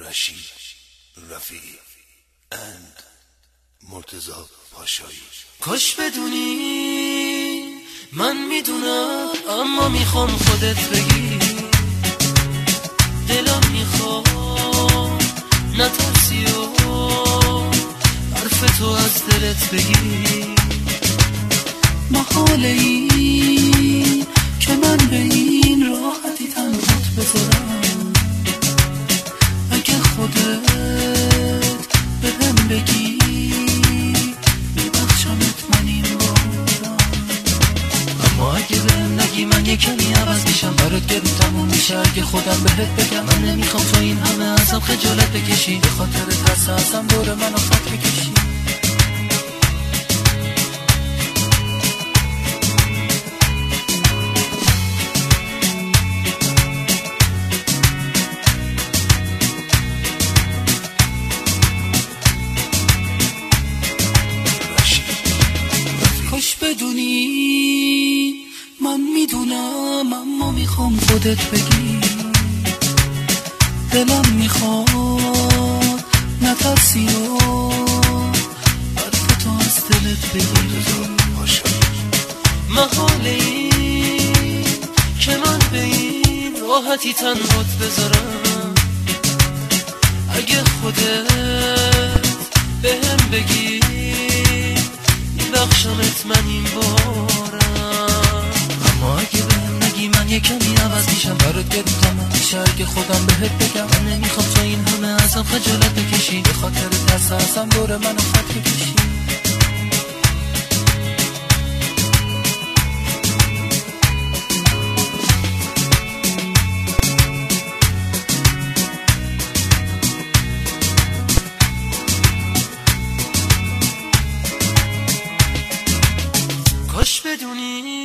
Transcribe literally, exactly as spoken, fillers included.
رشید رفیعی and مرتضی پاشایی. کاش بدونی من میدونم اما میخوام خودت بگی، دلم میخواد نترسی و حرف تو از دلت بگی. محاله این که من به این راحتی تنهات بذارم، اگه خودت به هم بگی میبخشمت من این بارم. اما اگه به هم نگی من یه کمی عوض میشم، برات گرون تموم میشه اگه خودم بهت بگم. من نمیخوام تو این همه ازم خجالت بکشی، به خاطر ترس ازم دور منو خط بکشی. کاش بدونی من میدونم اما میخوام خودت بگی، دلم میخواد نترسی و حرف تو از دلت بگی. محاله این که من به این راحتی تنهات بذارم، اگه خودت به هم بگی بخشمت من این بارم. اما اگه بهم نگی من یه کمی عوض میشم، برات گرون تمام میشه اگه خودم بهت بگم. من نمیخوام تو این همه ازم خجالت بکشی، به خاطر ترس ازم دور منو خط بکشی. کاش بدونی